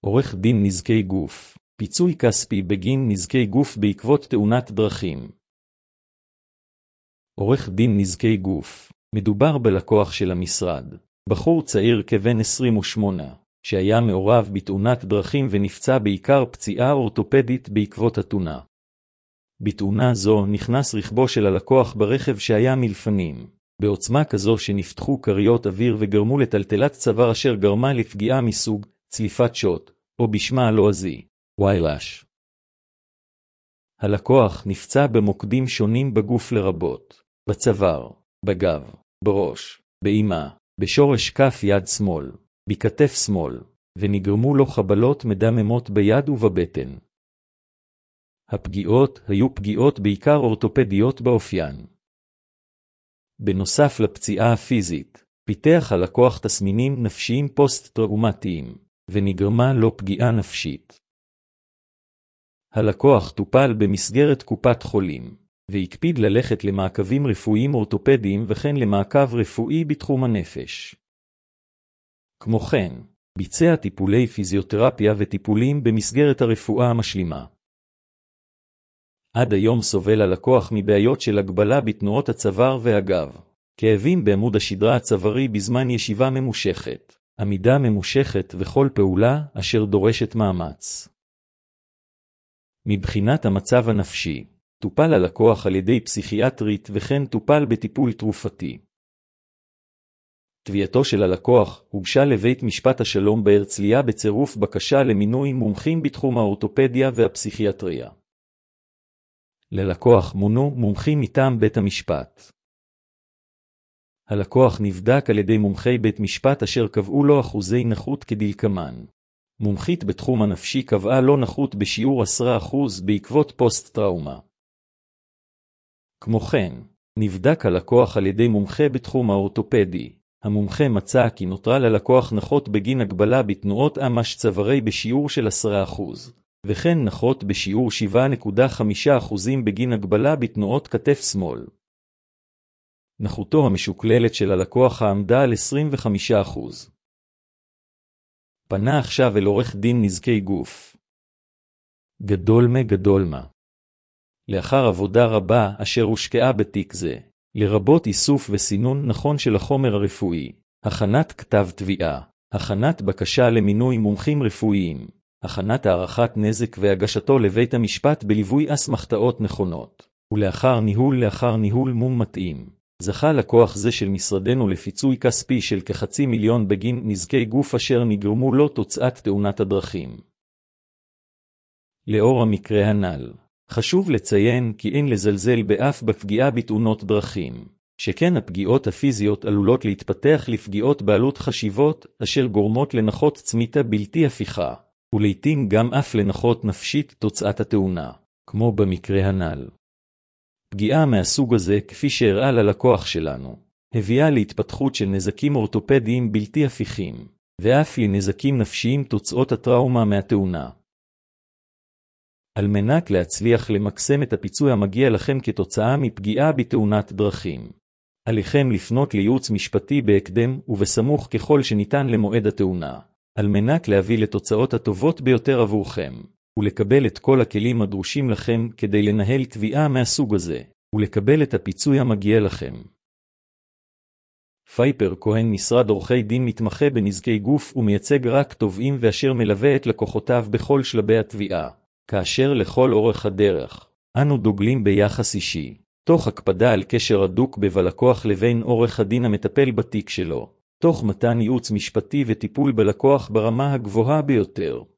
עורך דין נזקי גוף, פיצוי כספי בגין נזקי גוף בעקבות תאונת דרכים. עורך דין נזקי גוף, מדובר בלקוח של המשרד, בחור צעיר כבן 28, שהיה מעורב בתאונת דרכים ונפצע בעיקר פציעה אורתופדית בעקבות התאונה. בתאונה זו נכנס רכבו של הלקוח ברכב שהיה מלפנים, בעוצמה כזו שנפתחו קריות אוויר וגרמו לטלטלת צוואר אשר גרמה לפגיעה מסוג צליפת שוט, או בשמה הלועזי, וויילש. הלקוח נפצע במוקדים שונים בגוף לרבות, בצוואר, בגב, בראש, באימה, בשורש כף יד שמאל, בכתף שמאל, ונגרמו לו חבלות מדממות ביד ובבטן. הפגיעות היו פגיעות בעיקר אורתופדיות באופיין. בנוסף לפציעה הפיזית, פיתח הלקוח תסמינים נפשיים פוסט-טראומטיים, ונגרמה לו פגיעה נפשית. הלקוח טופל במסגרת קופת חולים, והקפיד ללכת למעקבים רפואיים אורתופדיים וכן למעקב רפואי בתחום הנפש. כמו כן, ביצע טיפולי פיזיותרפיה וטיפולים במסגרת הרפואה המשלימה. עד היום סובל הלקוח מבעיות של הגבלה בתנועות הצוואר והגב, כאבים בעמוד השדרה הצווארי בזמן ישיבה ממושכת, עמידה ממושכת וכל פעולה אשר דורשת מאמץ. מבחינת המצב הנפשי, טופל הלקוח על ידי פסיכיאטרית וכן טופל בטיפול תרופתי. תביעתו של הלקוח הוגשה לבית משפט השלום בהרצליה בצירוף בקשה למינוי מומחים בתחום האורתופדיה והפסיכיאטריה. ללקוח מונו מומחים מטעם בית המשפט. הלקוח נבדק על ידי מומחי בית משפט אשר קבעו לו אחוזי נכות כדלקמן. מומחית בתחום הנפשי קבעה לו נכות בשיעור 10% בעקבות פוסט-טראומה. כמו כן, נבדק הלקוח על ידי מומחה בתחום האורתופדי. המומחה מצא כי נותרה ללקוח נכות בגין הגבלה בתנועות אמש צווארי בשיעור של 10%, וכן נכות בשיעור 7.5% בגין הגבלה בתנועות כתף שמאל. נכותו המשוקללת של הלקוח העמדה על 25%. פנה עכשיו אל עורך דין נזקי גוף. גדול מה. לאחר עבודה רבה אשר הושקעה בתיק זה, לרבות איסוף וסינון נכון של החומר הרפואי, הכנת כתב תביעה, הכנת בקשה למינוי מומחים רפואיים, הכנת הערכת נזק והגשתו לבית המשפט בליווי אסמכתאות נכונות, ולאחר ניהול מום מתאים, זכה לקוח זה של משרדנו לפיצוי כספי של כ500,000 בגין נזקי גוף אשר נגרמו לו תוצאת תאונת הדרכים. לאור המקרה הנ"ל, חשוב לציין כי אין לזלזל באף בפגיעה בתאונות דרכים, שכן הפגיעות הפיזיות עלולות להתפתח לפגיעות בעלות חשיבות אשר גורמות לנכות צמיתה בלתי הפיכה, ולעיתים גם אף לנכות נפשית תוצאת התאונה, כמו במקרה הנ"ל. פגיעה מהסוג הזה, כפי שהראה ללקוח שלנו, הביאה להתפתחות של נזקים אורתופדיים בלתי הפיכים, ואף לנזקים נפשיים תוצאות הטראומה מהתאונה. על מנת להצליח למקסם את הפיצוי המגיע לכם כתוצאה מפגיעה בתאונת דרכים, עליכם לפנות לייעוץ משפטי בהקדם ובסמוך ככל שניתן למועד התאונה, על מנת להביא לתוצאות הטובות ביותר עבורכם, ולקבל את כל הכלים הדרושים לכם כדי לנהל תביעה מהסוג הזה, ולקבל את הפיצוי המגיע לכם. פייפר כהן משרד עורכי דין מתמחה בנזקי גוף ומייצג רק תובעים ואשר מלווה את לקוחותיו בכל שלבי התביעה, כאשר לכל אורך הדרך, אנו דוגלים ביחס אישי, תוך הקפדה על קשר הדוק בלקוח לבין עורך הדין המטפל בתיק שלו, תוך מתן ייעוץ משפטי וטיפול בלקוח ברמה הגבוהה ביותר.